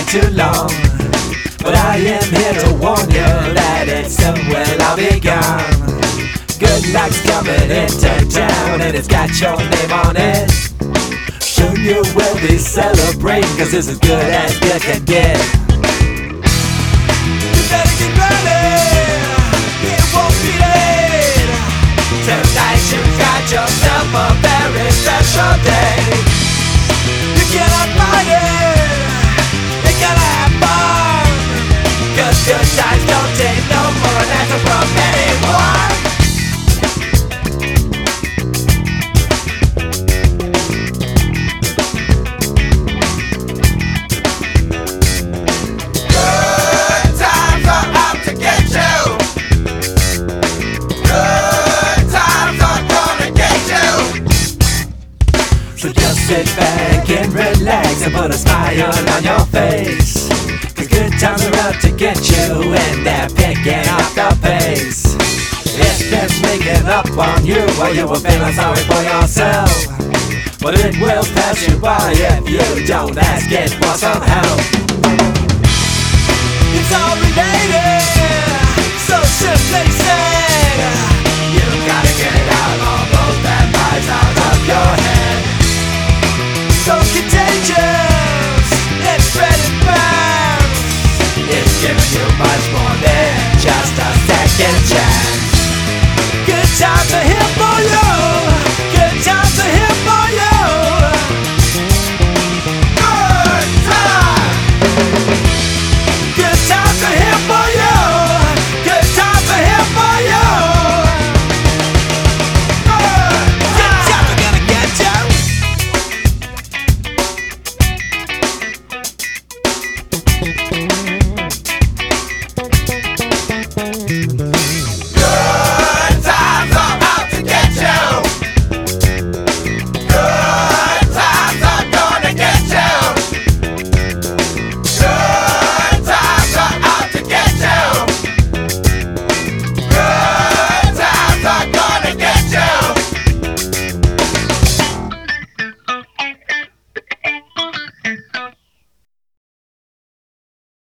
too long, but I am here to warn you that it soon will all be gone. Good luck's coming into town and it's got your name on it. Soon you will be celebrating, cause it's as good as you can get. You better get ready, it won't be late. Tonight you got yourself a very special day. You cannot fight it, you gotta have fun, cause good times don't take no more than answer from anyone. So just sit back and relax and put a smile on your face, cause good times are out to get you and they're picking up the pace. If they're sneaking up on you while you were feeling sorry for yourself, but it will pass you by if you don't ask it for some help.